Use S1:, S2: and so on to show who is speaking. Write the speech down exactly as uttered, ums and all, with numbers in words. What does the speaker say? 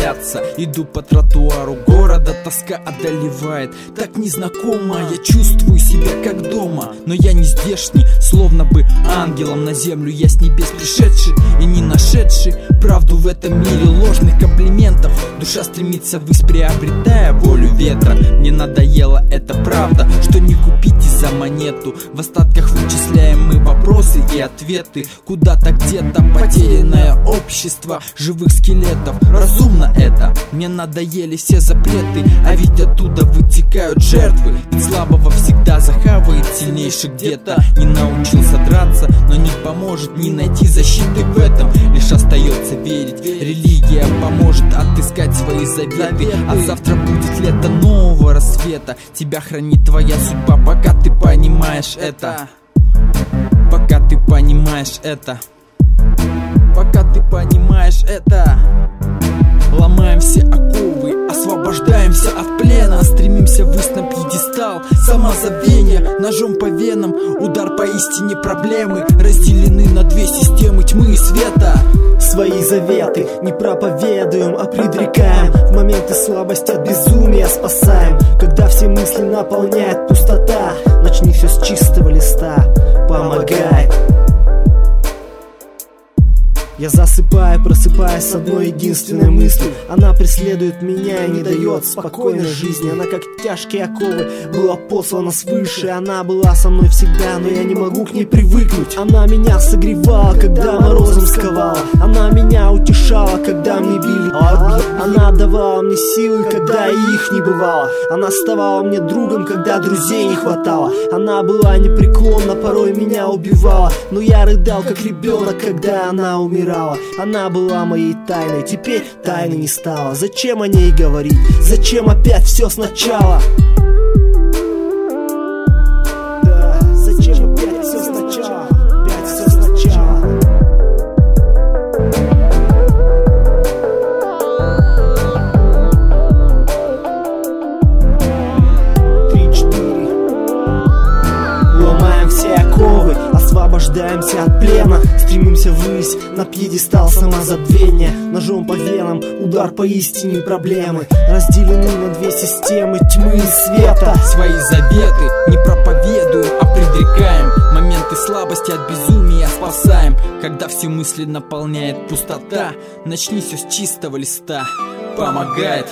S1: валяться. Иду по тротуару города, тоска одолевает, так незнакомо. Я чувствую себя как дома, но я не здешний, словно бы ангелом на землю я с небес пришедший и не нашедший правду в этом мире ложных комплиментов. Душа стремится ввысь, приобретая волю ветра. Мне надоело это правда, что не купить и за монету. В остатках вычисляем мы вопросы и ответы. Куда-то где-то потерянное общество живых скелетов. Разумно это, мне надоели все запреты, а ведь оттуда вытекают жертвы. Ведь слабого всегда захавает сильнейший где-то. Не научился драться, но не поможет ни найти защиты в этом. Лишь остается верить, религия поможет отыскать свои заветы. А завтра будет лето нового рассвета. Тебя хранит твоя судьба, пока ты понимаешь это. Пока ты понимаешь это. Пока ты понимаешь это. Ломаем все оковы, освобождаемся от плена. Стремимся ввысь на пьедестал самозабвения. Ножом по венам, удар поистине проблемы. Разделены на две системы тьмы и света.
S2: Свои заветы не проповедуем, а предрекаем. В моменты слабости от безумия спасаем. Когда все мысли наполняет пустота, начни все с чистого листа, помогай. Я засыпаю, просыпаясь с одной единственной мыслью. Она преследует меня и не дает спокойной жизни. Она как тяжкие оковы была послана свыше. Она была со мной всегда, но я не могу к ней привыкнуть. Она меня согревала, когда морозом сковала. Она меня утешала, когда мне били. Она давала мне силы, когда и их не бывало. Она ставала мне другом, когда друзей не хватало. Она была непреклонна, порой меня убивала. Но я рыдал, как ребенок, когда она умирала. Она была моей тайной, теперь тайны не стало. Зачем о ней говорить? Зачем опять все сначала? Да, зачем опять все сначала? Опять все сначала. Три-четыре. Ломаем все оковы, освобождаемся от плена. Стремимся ввысь на пьедестал самозабвения. Ножом по венам, удар поистине проблемы. Разделены на две системы тьмы и света.
S1: Свои заветы не проповедуем, а предрекаем. Моменты слабости от безумия спасаем. Когда все мысли наполняет пустота, начни все с чистого листа, помогает.